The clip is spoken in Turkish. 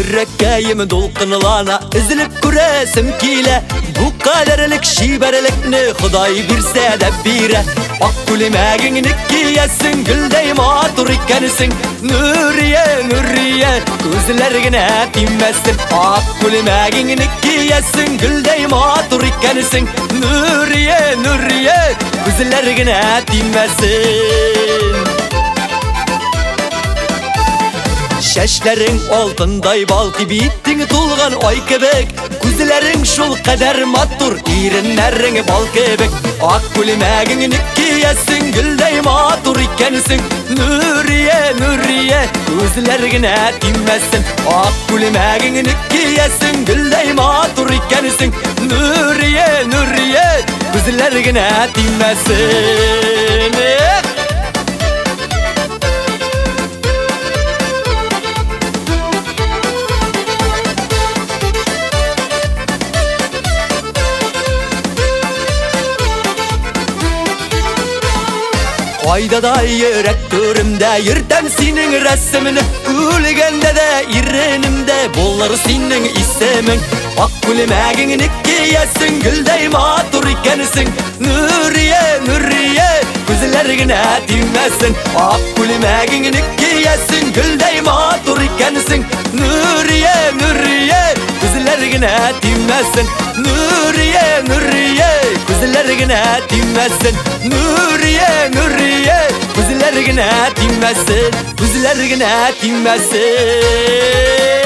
Yürekke yemin dolqınlana izilip kuresim kile. Bu kaderlik şiberlikni Xuday birse de bire. Ak kulimagingni kiyesin gülday matur ikenisin. Nuriye nuriye gözlergine timmesin. Ak kulimagingni kiyesin gülday matur ikenisin. Nuriye nuriye gözlergine timmesin. Şeşlerin altınday bal gibi bittin tulgan ay kebek. Gözlerin şul kadar matur irinlerin bal kebek. Ak kulimagingni kiyesin gülday matur ikenisin. Nuriye nuriye gözlergine timmesin. Ak kulimagingni kiyesin gülday matur ikenisin. Nuriye nuriye gözlergine timmesin. Ayda da yürek görümde yırtem senin resmini. Ölgende de irenimde bollar senin isemin. Ak kulimagingni kiyesin gülday matur ikenisin. Nuriye nuriye gözlergine timmesin. Ak kulimagingni kiyesin gülday matur ikenisin. Nuriye nuriye gözlergine timmesin. Nuriye nuriye gözlergine timmesin. Nuriye nuriye gözlergine timmesin. Gözlergine timmesin.